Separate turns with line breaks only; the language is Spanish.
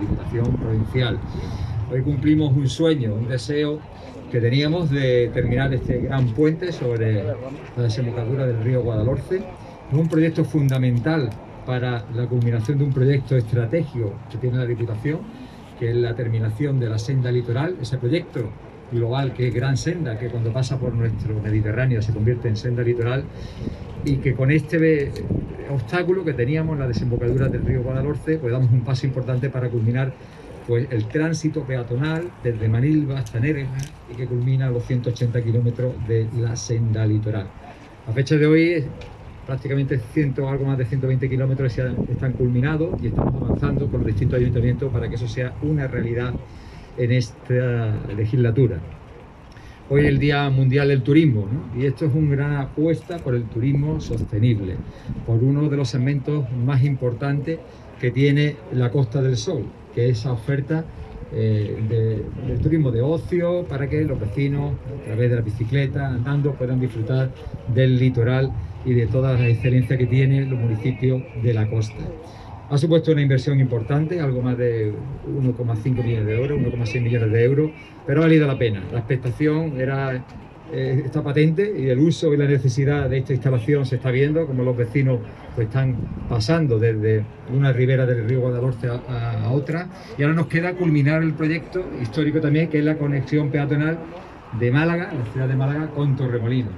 Diputación Provincial. Hoy cumplimos un sueño, un deseo que teníamos de terminar este gran puente sobre la desembocadura del río Guadalhorce. Es un proyecto fundamental para la culminación de un proyecto estratégico que tiene la Diputación, que es la terminación de la senda litoral, ese proyecto global que es Gran Senda, que cuando pasa por nuestro Mediterráneo se convierte en senda litoral, y que con este obstáculo que teníamos en la desembocadura del río Guadalhorce, pues damos un paso importante para culminar pues el tránsito peatonal desde Manilva hasta Nerja y que culmina a los 180 kilómetros de la senda litoral. A fecha de hoy prácticamente algo más de 120 kilómetros ya están culminados y estamos avanzando con los distintos ayuntamientos para que eso sea una realidad en esta legislatura. Hoy es el Día Mundial del Turismo, ¿no? Y esto es una gran apuesta por el turismo sostenible, por uno de los segmentos más importantes que tiene la Costa del Sol, que es esa oferta del turismo de ocio para que los vecinos, a través de la bicicleta, andando, puedan disfrutar del litoral y de todas las excelencias que tienen los municipios de la costa. Ha supuesto una inversión importante, algo más de 1,5 millones de euros, 1,6 millones de euros, pero ha valido la pena. La expectación está patente y el uso y la necesidad de esta instalación se está viendo, como los vecinos pues, están pasando desde una ribera del río Guadalhorce a otra, y ahora nos queda culminar el proyecto histórico también, que es la conexión peatonal de Málaga, la ciudad de Málaga, con Torremolinos.